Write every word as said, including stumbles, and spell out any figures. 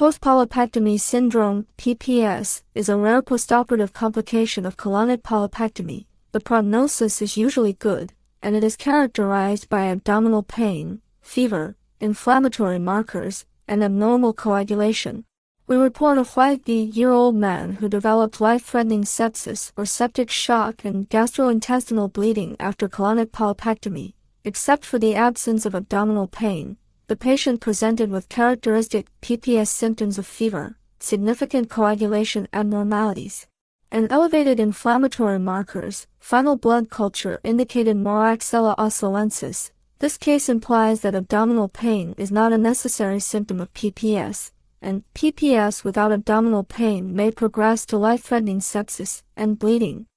Post-polypectomy syndrome, P P S, is a rare postoperative complication of colonic polypectomy. The prognosis is usually good, and it is characterized by abdominal pain, fever, inflammatory markers, and abnormal coagulation. We report a white-year-old man who developed life-threatening sepsis or septic shock and gastrointestinal bleeding after colonic polypectomy. Except for the absence of abdominal pain, the patient presented with characteristic P P S symptoms of fever, significant coagulation abnormalities, and elevated inflammatory markers. Final blood culture indicated Moraxella osloensis. This case implies that abdominal pain is not a necessary symptom of P P S, and P P S without abdominal pain may progress to life-threatening sepsis and bleeding.